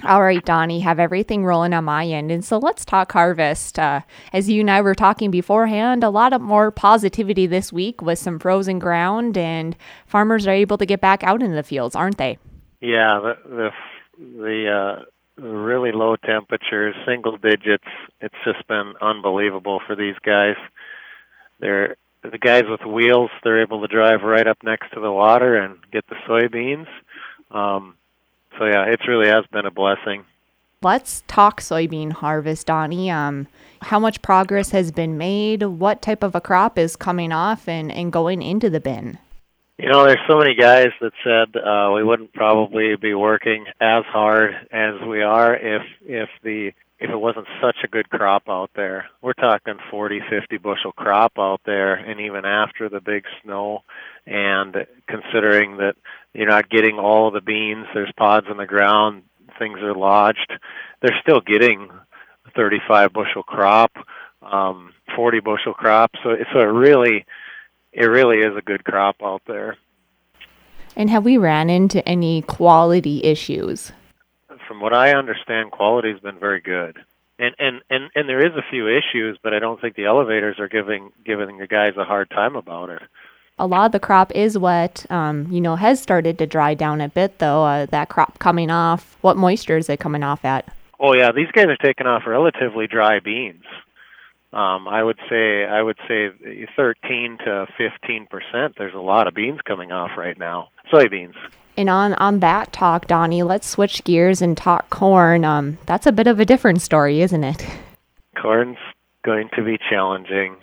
All right, Donnie, have everything rolling on my end. And so let's talk harvest. As you and I were talking beforehand, a lot of more positivity this week with some frozen ground, and farmers are able to get back out into the fields, aren't they? Yeah, the really low temperatures, single digits. It's just been unbelievable for these guys. They're the guys with wheels. They're able to drive right up next to the water and get the soybeans. Um, so yeah, it really has been a blessing. Let's talk soybean harvest, Donnie. How much progress has been made? What type of a crop is coming off and going into the bin? There's so many guys that said we wouldn't probably be working as hard as we are if it wasn't such a good crop out there. We're talking 40, 50 bushel crop out there, and even after the big snow, and considering that you're not getting all of the beans, there's pods in the ground, things are lodged, they're still getting 35 bushel crop, 40 bushel crop. So it really is a good crop out there. And have we ran into any quality issues? From what I understand, quality's been very good. And there is a few issues, but I don't think the elevators are giving the guys a hard time about it. A lot of the crop is wet, has started to dry down a bit, though. That crop coming off, what moisture is it coming off at? Oh yeah, these guys are taking off relatively dry beans. I would say 13 to 15%. There's a lot of beans coming off right now, soybeans. And on that talk, Donnie, let's switch gears and talk corn. That's a bit of a different story, isn't it? Corn's going to be challenging.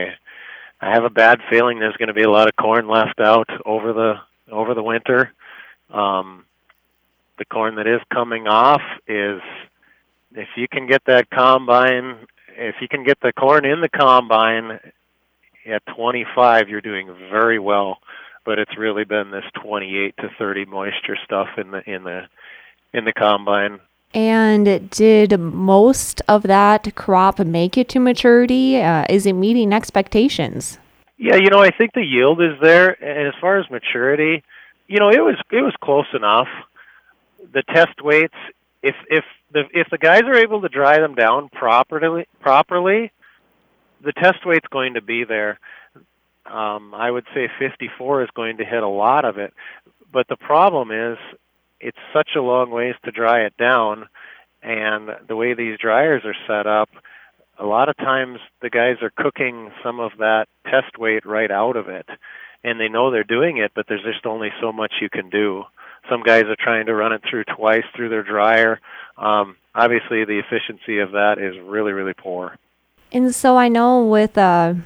I have a bad feeling there's going to be a lot of corn left out over the winter. Um, the corn that is coming off is, if you can get that combine, if you can get the corn in the combine at 25, you're doing very well. But it's really been this 28 to 30 moisture stuff in the combine. And did most of that crop make it to maturity? Is it meeting expectations? Yeah, I think the yield is there, and as far as maturity, it was close enough. The test weights, if the guys are able to dry them down properly, the test weight's going to be there. I would say 54 is going to hit a lot of it, but the problem is it's such a long ways to dry it down, and the way these dryers are set up, a lot of times the guys are cooking some of that test weight right out of it, and they know they're doing it, but there's just only so much you can do. Some guys are trying to run it through twice through their dryer. Obviously, the efficiency of that is really, really poor. And so I know with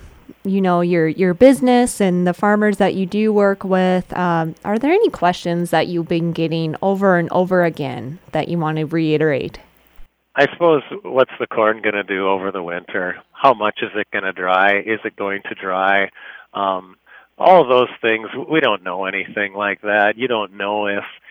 your business and the farmers that you do work with, are there any questions that you've been getting over and over again that you want to reiterate? I suppose, what's the corn going to do over the winter? How much is it going to dry? Is it going to dry? All of those things, we don't know anything like that. You don't know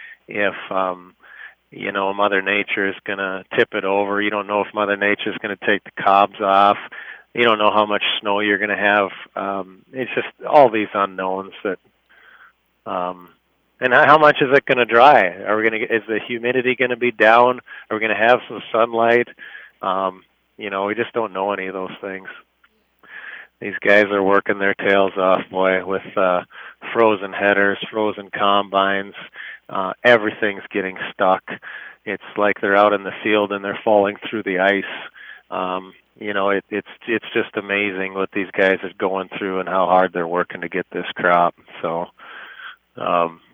if Mother Nature is going to tip it over. You don't know if Mother Nature is going to take the cobs off. You don't know how much snow you're going to have. It's just all these unknowns that. And how much is it going to dry? Is the humidity going to be down? Are we going to have some sunlight? We just don't know any of those things. These guys are working their tails off, boy, with frozen headers, frozen combines. Everything's getting stuck. It's like they're out in the field and they're falling through the ice. It's just amazing what these guys are going through and how hard they're working to get this crop. So,